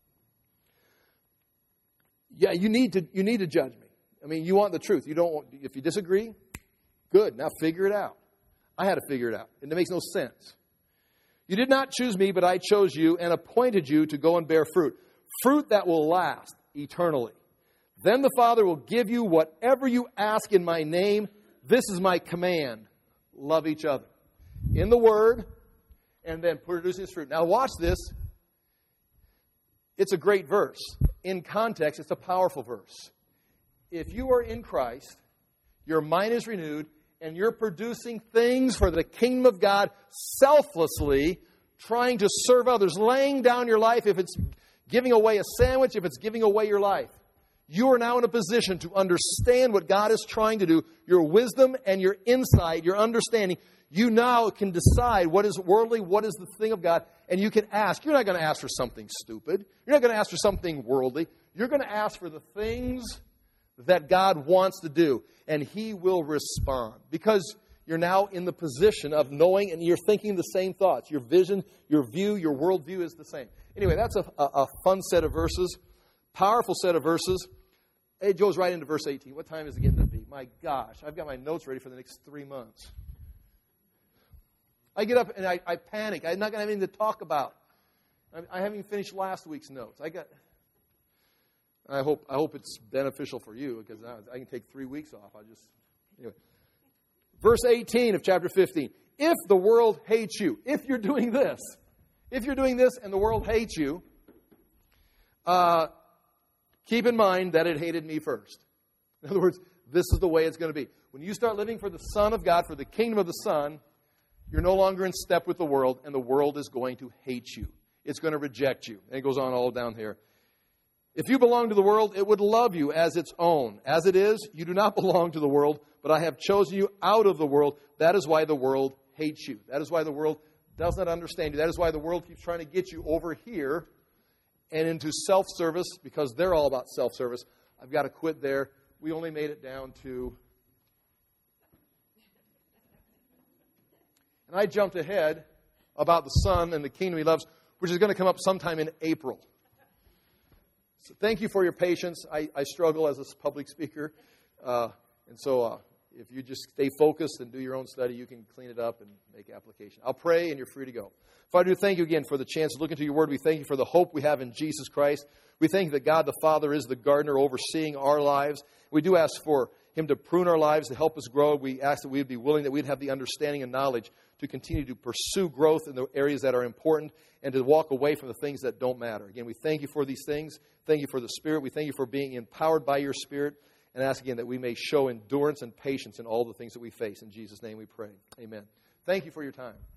that. Yeah, you need to judge me. I mean, you want the truth. You don't want, if you disagree, good. Now figure it out. I had to figure it out. And it makes no sense. You did not choose me, but I chose you and appointed you to go and bear fruit. Fruit that will last eternally. Then the Father will give you whatever you ask in my name. This is my command. Love each other. In the Word, and then produce His fruit. Now watch this. It's a great verse. In context, it's a powerful verse. If you are in Christ, your mind is renewed, and you're producing things for the kingdom of God selflessly, trying to serve others, laying down your life, if it's giving away a sandwich, if it's giving away your life. You are now in a position to understand what God is trying to do, your wisdom and your insight, your understanding. You now can decide what is worldly, what is the thing of God, and you can ask. You're not going to ask for something stupid. You're not going to ask for something worldly. You're going to ask for the things that God wants to do, and He will respond. Because you're now in the position of knowing, and you're thinking the same thoughts. Your vision, your view, your worldview is the same. Anyway, that's a fun set of verses, powerful set of verses. It goes right into verse 18. What time is it getting to be? My gosh, I've got my notes ready for the next 3 months. I get up and I panic. I'm not going to have anything to talk about. I haven't even finished last week's notes. I hope it's beneficial for you, because I can take 3 weeks off. Anyway. Verse 18 of chapter 15. If the world hates you, if you're doing this and the world hates you, keep in mind that it hated me first. In other words, this is the way it's going to be. When you start living for the Son of God, for the kingdom of the Son, you're no longer in step with the world, and the world is going to hate you. It's going to reject you. And it goes on all down here. If you belong to the world, it would love you as its own. As it is, you do not belong to the world, but I have chosen you out of the world. That is why the world hates you. That is why the world does not understand you. That is why the world keeps trying to get you over here and into self-service, because they're all about self-service. I've got to quit there. We only made it down to... And I jumped ahead about the Son and the kingdom He loves, which is going to come up sometime in April. So thank you for your patience. I struggle as a public speaker. And so if you just stay focused and do your own study, you can clean it up and make application. I'll pray and you're free to go. Father, we thank you again for the chance to look into your word. We thank you for the hope we have in Jesus Christ. We thank you that God the Father is the gardener overseeing our lives. We do ask for Him to prune our lives, to help us grow. We ask that we would be willing, that we'd have the understanding and knowledge to continue to pursue growth in the areas that are important and to walk away from the things that don't matter. Again, we thank you for these things. Thank you for the Spirit. We thank you for being empowered by your Spirit, and ask again that we may show endurance and patience in all the things that we face. In Jesus' name we pray. Amen. Thank you for your time.